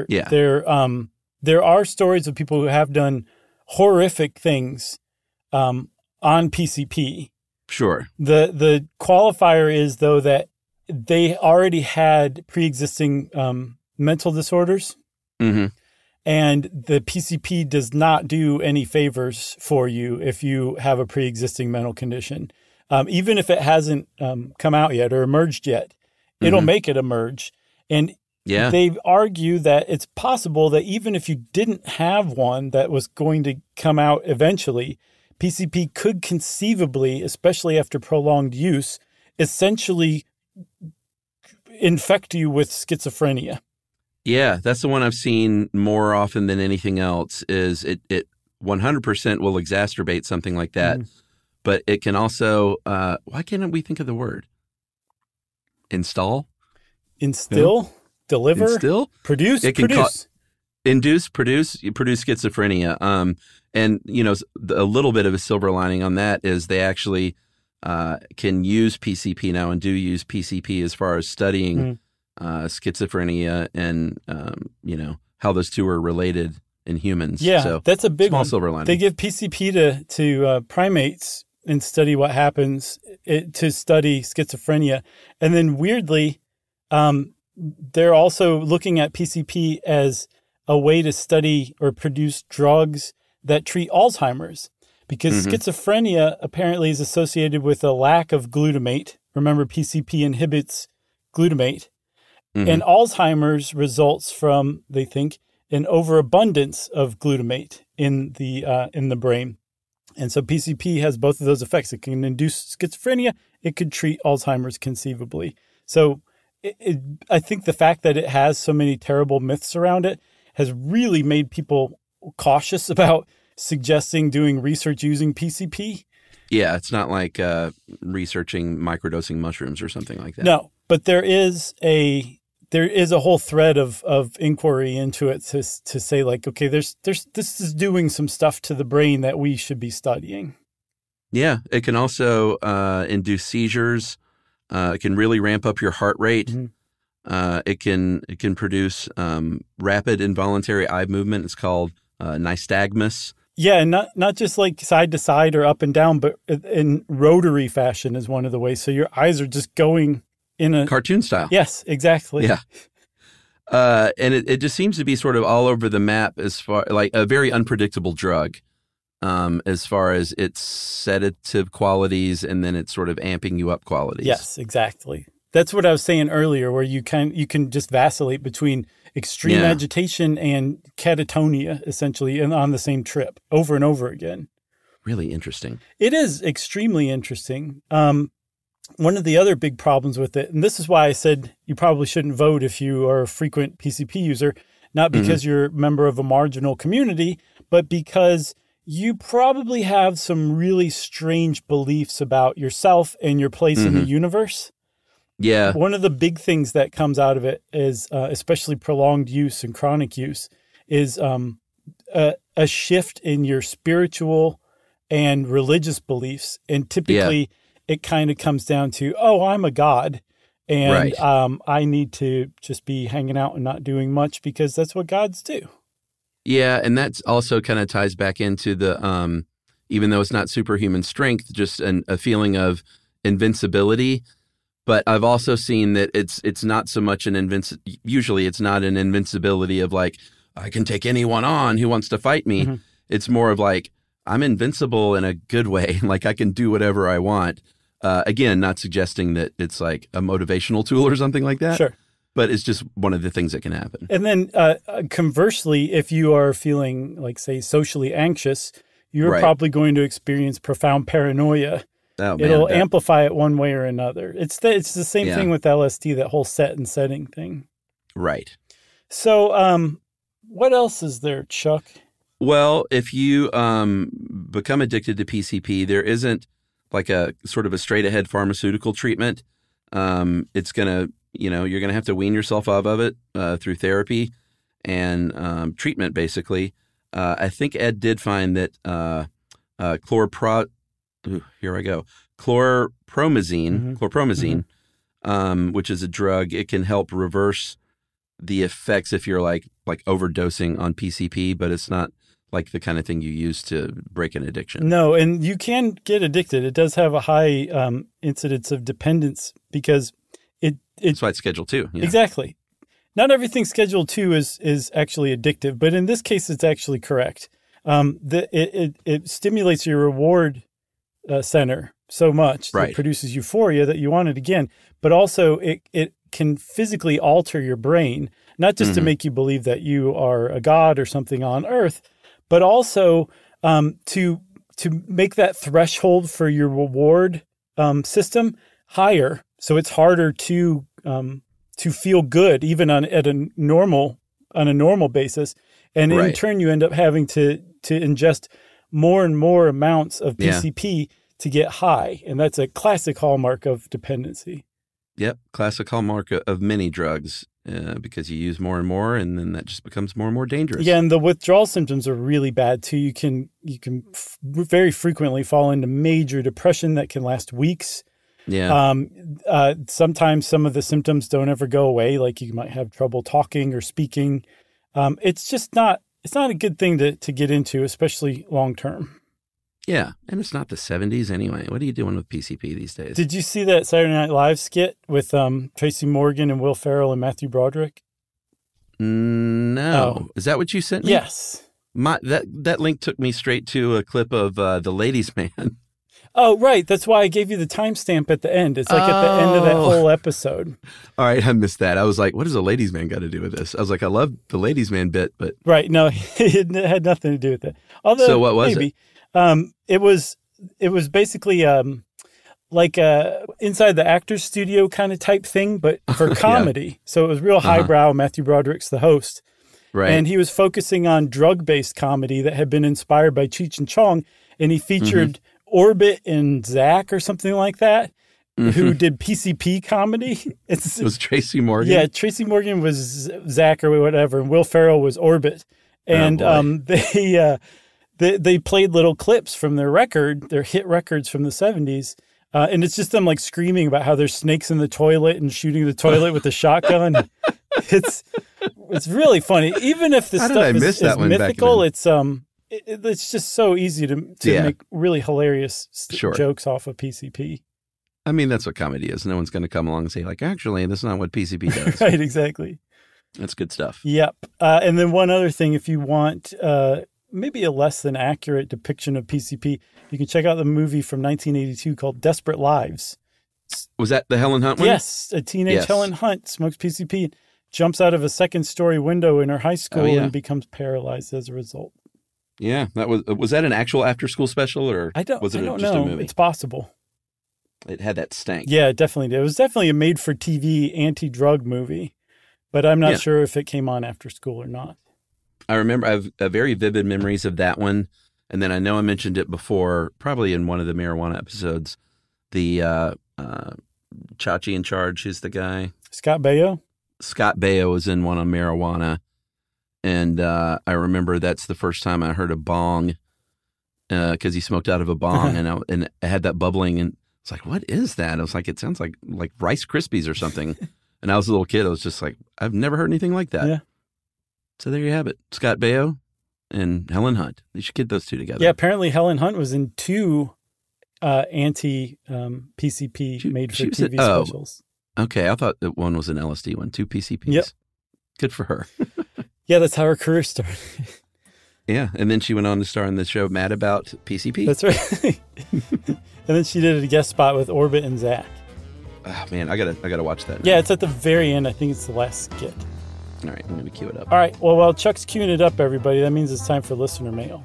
are stories of people who have done horrific things on PCP. Sure. The qualifier is though that they already had pre-existing mental disorders. And the PCP does not do any favors for you if you have a pre-existing mental condition. Even if it hasn't come out yet or emerged yet, it'll make it emerge. And they argue that it's possible that even if you didn't have one that was going to come out eventually, PCP could conceivably, especially after prolonged use, essentially infect you with schizophrenia. Yeah, that's the one I've seen more often than anything else. Is it 100% will exacerbate something like that, but it can also. Why can't we think of the word? Instill, deliver, produce. Produce. produce schizophrenia. And a little bit of a silver lining on that is they actually can use PCP now and do use PCP as far as studying schizophrenia and how those two are related in humans. Yeah, so that's a big small one. silver lining. They give PCP to primates and study what happens to study schizophrenia. And then weirdly, they're also looking at PCP as a way to study or produce drugs that treat Alzheimer's, because schizophrenia apparently is associated with a lack of glutamate. Remember, PCP inhibits glutamate. And Alzheimer's results from, they think, an overabundance of glutamate in the brain. And so PCP has both of those effects. It can induce schizophrenia. It could treat Alzheimer's conceivably. So I think the fact that it has so many terrible myths around it has really made people cautious about suggesting doing research using PCP. Yeah, it's not like researching microdosing mushrooms or something like that. No, but there is a whole thread of inquiry into it to say, like, okay, this is doing some stuff to the brain that we should be studying. Yeah, it can also induce seizures. It can really ramp up your heart rate. It can produce rapid involuntary eye movement. It's called nystagmus. Yeah, and not just like side to side or up and down, but in rotary fashion is one of the ways. So your eyes are just going in a cartoon style. Yes, exactly. Yeah. And it just seems to be sort of all over the map as far like a very unpredictable drug as far as its sedative qualities and then it's sort of amping you up qualities. Yes, exactly. That's what I was saying earlier, where you can just vacillate between extreme agitation and catatonia, essentially, and on the same trip over and over again. Really interesting. It is extremely interesting. One of the other big problems with it, and this is why I said you probably shouldn't vote if you are a frequent PCP user, not because you're a member of a marginal community, but because you probably have some really strange beliefs about yourself and your place in the universe. Yeah. One of the big things that comes out of it is, especially prolonged use and chronic use, is a shift in your spiritual and religious beliefs. And typically it kind of comes down to, oh, I'm a god and I need to just be hanging out and not doing much because that's what gods do. Yeah, and that's also kind of ties back into the, even though it's not superhuman strength, just a feeling of invincibility. But I've also seen that it's not so much usually it's not an invincibility of like, I can take anyone on who wants to fight me. It's more of like, I'm invincible in a good way. Like I can do whatever I want. Again, not suggesting that it's like a motivational tool or something like that. Sure. But it's just one of the things that can happen. And then conversely, if you are feeling like, say, socially anxious, you're probably going to experience profound paranoia. Oh, man, it'll amplify it one way or another. It's the same thing with LSD, that whole set and setting thing. Right. So what else is there, Chuck? Well, if you become addicted to PCP, there isn't like a sort of a straight ahead pharmaceutical treatment. It's going to, you're going to have to wean yourself off of it through therapy and treatment, basically. I think Ed did find that chlorpromazine, which is a drug, it can help reverse the effects if you're like overdosing on PCP, but it's not like the kind of thing you use to break an addiction. No, and you can get addicted. It does have a high incidence of dependence because that's why it's Schedule 2. Yeah. Exactly. Not everything Schedule 2 is actually addictive, but in this case, it's actually correct. It stimulates your reward center so much that it produces euphoria that you want it again, but also it can physically alter your brain, not just to make you believe that you are a god or something on Earth, but also to make that threshold for your reward system higher, so it's harder to feel good even on a normal basis, and in turn you end up having to ingest more and more amounts of PCP to get high, and that's a classic hallmark of dependency. Yep, classic hallmark of many drugs. because you use more and more, and then that just becomes more and more dangerous. Yeah, and the withdrawal symptoms are really bad too. You can very frequently fall into major depression that can last weeks. Yeah. Sometimes some of the symptoms don't ever go away. Like you might have trouble talking or speaking. It's just not a good thing to get into, especially long term. Yeah, and it's not the 70s anyway. What are you doing with PCP these days? Did you see that Saturday Night Live skit with Tracy Morgan and Will Ferrell and Matthew Broderick? No. Oh. Is that what you sent me? Yes. That link took me straight to a clip of The Ladies' Man. Oh, right. That's why I gave you the timestamp at the end. It's like at the end of that whole episode. All right, I missed that. I was like, what does a ladies' man got to do with this? I was like, I love the ladies' man bit, but... Right. No, it had nothing to do with it. Although, so what was it? It was basically like inside the actor's studio kind of type thing, but for comedy. Yeah. So it was real highbrow. Matthew Broderick's the host. Right. And he was focusing on drug-based comedy that had been inspired by Cheech and Chong. And he featured Orbit and Zach or something like that, who did PCP comedy. It was Tracy Morgan? Yeah, Tracy Morgan was Zach or whatever, and Will Ferrell was Orbit. And they played little clips from their hit records from the 70s. And it's just them like screaming about how there's snakes in the toilet and shooting the toilet with a shotgun. It's really funny. Even if the stuff is mythical, it's just so easy to make really hilarious jokes off of PCP. I mean, that's what comedy is. No one's going to come along and say, like, actually, that's not what PCP does. Right, exactly. That's good stuff. Yep. And then one other thing, if you want maybe a less than accurate depiction of PCP, you can check out the movie from 1982 called Desperate Lives. Was that the Helen Hunt one? Yes. A teenage Helen Hunt smokes PCP, jumps out of a second-story window in her high school and becomes paralyzed as a result. Yeah. Was that an actual after-school special, or was it just a movie? It's possible. It had that stank. Yeah, it definitely did. It was definitely a made-for-TV anti-drug movie, but I'm not sure if it came on after school or not. I remember I have very vivid memories of that one. And then I know I mentioned it before, probably in one of the marijuana episodes. The Chachi in Charge, who's the guy? Scott Baio? Scott Baio was in one on marijuana. And I remember that's the first time I heard a bong because he smoked out of a bong and I had that bubbling. And it's like, what is that? I was like, it sounds like Rice Krispies or something. And I was a little kid. I was just like, I've never heard anything like that. Yeah. So there you have it. Scott Baio and Helen Hunt. You should get those two together. Yeah, apparently Helen Hunt was in two anti-PCP made-for-TV specials. Okay, I thought that one was an LSD one. Two PCPs. Yep. Good for her. Yeah, that's how her career started. Yeah, and then she went on to star in the show Mad About PCP. That's right. And then she did a guest spot with Orbit and Zach. Oh, man, I gotta watch that now. Yeah, it's at the very end. I think it's the last skit. All right, I'm going to cue it up. All right, well, while Chuck's queuing it up, everybody, that means it's time for listener mail.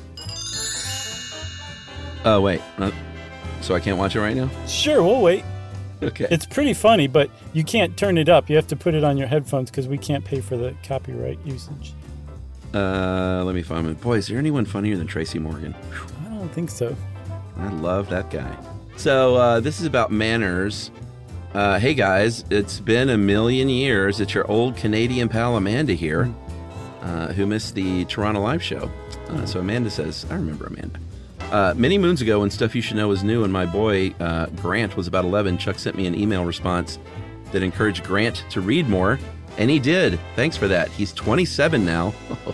Oh, wait. So I can't watch it right now? Sure, we'll wait. Okay. It's pretty funny, but you can't turn it up. You have to put it on your headphones because we can't pay for the copyright usage. Let me find it. Boy, is there anyone funnier than Tracy Morgan? I don't think so. I love that guy. So this is about manners. Hey guys, it's been a million years. It's your old Canadian pal Amanda here, who missed the Toronto live show. So Amanda says, I remember Amanda. Many moons ago when Stuff You Should Know was new and my boy Grant was about 11, Chuck sent me an email response that encouraged Grant to read more, and he did. Thanks for that. He's 27 now.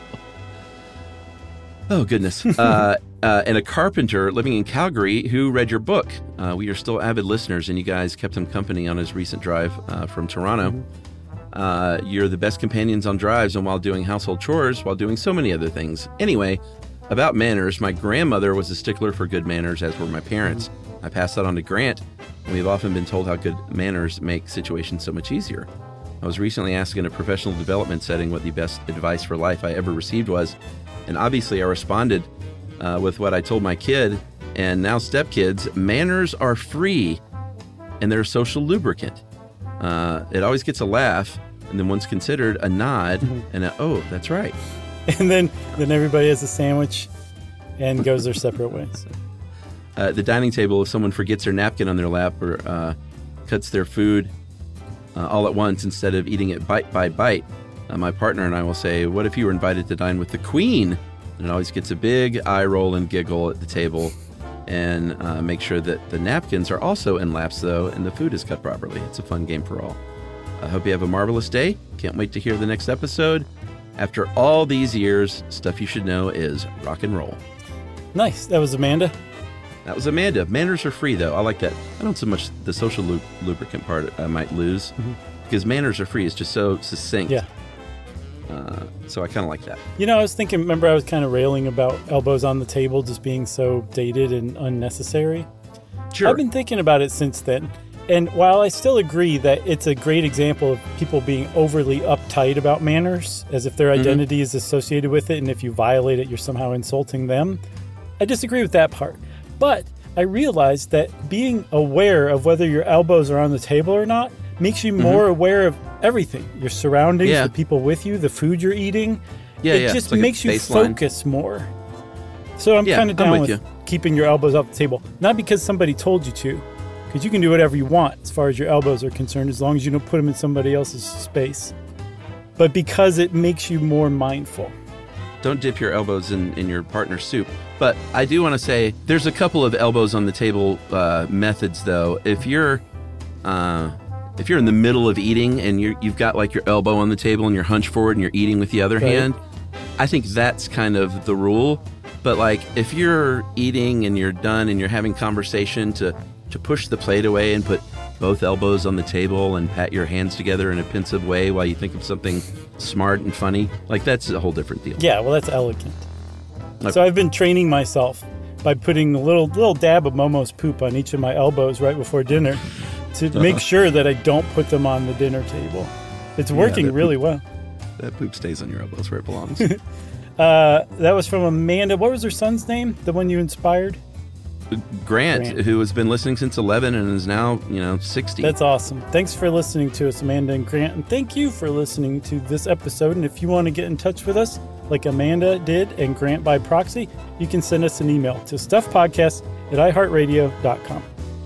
Oh, goodness. And a carpenter living in Calgary who read your book. We are still avid listeners, and you guys kept him company on his recent drive from Toronto. You're the best companions on drives and while doing household chores, while doing so many other things. Anyway, about manners, my grandmother was a stickler for good manners, as were my parents. I passed that on to Grant, and we've often been told how good manners make situations so much easier. I was recently asked in a professional development setting what the best advice for life I ever received was, and obviously I responded with what I told my kid and now stepkids: manners are free and they're a social lubricant. It always gets a laugh, and then once considered, a nod and a, oh, that's right. And then everybody has a sandwich and goes their separate ways. The dining table, if someone forgets their napkin on their lap or cuts their food all at once instead of eating it bite by bite. My partner and I will say, what if you were invited to dine with the Queen? And it always gets a big eye roll and giggle at the table. And make sure that the napkins are also in laps, though, and the food is cut properly. It's a fun game for all. I hope you have a marvelous day. Can't wait to hear the next episode. After all these years, Stuff You Should Know is rock and roll. Nice. That was Amanda. That was Amanda. Manners are free, though. I like that. I don't so much the social lubricant part I might lose, because manners are free is just so succinct. Yeah. So I kind of like that. You know, I was thinking, remember I was kind of railing about elbows on the table just being so dated and unnecessary? Sure. I've been thinking about it since then. And while I still agree that it's a great example of people being overly uptight about manners, as if their identity is associated with it, and if you violate it, you're somehow insulting them, I disagree with that part. But I realized that being aware of whether your elbows are on the table or not makes you more aware of everything. Your surroundings, the people with you, the food you're eating. It just like makes you focus more. So I'm kind of down with keeping your elbows off the table. Not because somebody told you to, because you can do whatever you want as far as your elbows are concerned, as long as you don't put them in somebody else's space. But because it makes you more mindful. Don't dip your elbows in your partner's soup. But I do want to say there's a couple of elbows on the table methods, though. If you're in the middle of eating and you've got like your elbow on the table and you're hunched forward and you're eating with the other hand, I think that's kind of the rule. But like if you're eating and you're done and you're having conversation, to push the plate away and put both elbows on the table and pat your hands together in a pensive way while you think of something smart and funny, like that's a whole different deal. Yeah, well, that's elegant. Okay. So I've been training myself by putting a little dab of Momo's poop on each of my elbows right before dinner to make sure that I don't put them on the dinner table. It's working really well. That poop stays on your elbows where it belongs. That was from Amanda. What was her son's name? The one you inspired? Grant, who has been listening since 11 and is now, 60. That's awesome. Thanks for listening to us, Amanda and Grant. And thank you for listening to this episode. And if you want to get in touch with us, like Amanda did and Grant by proxy, you can send us an email to stuffpodcast@iheartradio.com.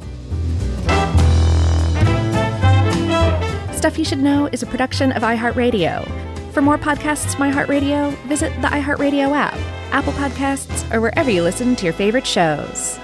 Stuff You Should Know is a production of iHeartRadio. For more podcasts from iHeartRadio, visit the iHeartRadio app, Apple Podcasts, or wherever you listen to your favorite shows.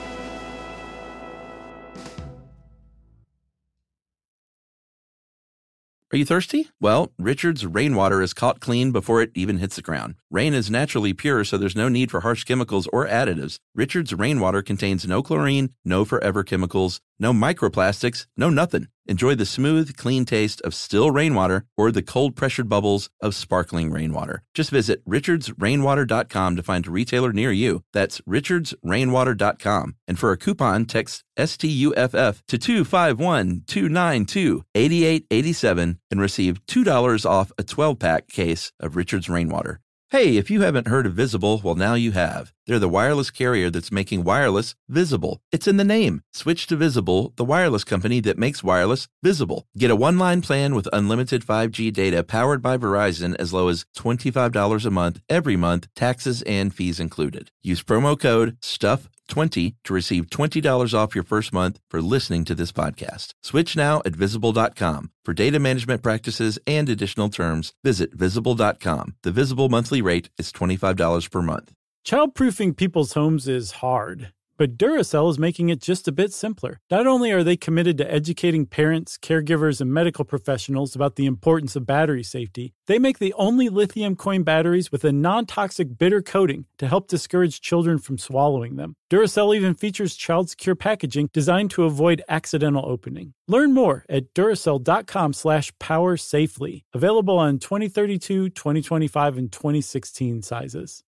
Are you thirsty? Well, Richard's rainwater is caught clean before it even hits the ground. Rain is naturally pure, so there's no need for harsh chemicals or additives. Richard's rainwater contains no chlorine, no forever chemicals, no microplastics, no nothing. Enjoy the smooth, clean taste of still rainwater or the cold-pressured bubbles of sparkling rainwater. Just visit richardsrainwater.com to find a retailer near you. That's richardsrainwater.com. And for a coupon, text STUFF to 251-292-8887 and receive $2 off a 12-pack case of Richard's Rainwater. Hey, if you haven't heard of Visible, well, now you have. They're the wireless carrier that's making wireless visible. It's in the name. Switch to Visible, the wireless company that makes wireless visible. Get a one-line plan with unlimited 5G data powered by Verizon as low as $25 a month every month, taxes and fees included. Use promo code STUFF20 to receive $20 off your first month for listening to this podcast. Switch now at Visible.com. For data management practices and additional terms, visit Visible.com. The Visible monthly rate is $25 per month. Childproofing people's homes is hard, but Duracell is making it just a bit simpler. Not only are they committed to educating parents, caregivers, and medical professionals about the importance of battery safety, they make the only lithium coin batteries with a non-toxic bitter coating to help discourage children from swallowing them. Duracell even features child-secure packaging designed to avoid accidental opening. Learn more at Duracell.com/powersafely. Available on 2032, 2025, and 2016 sizes.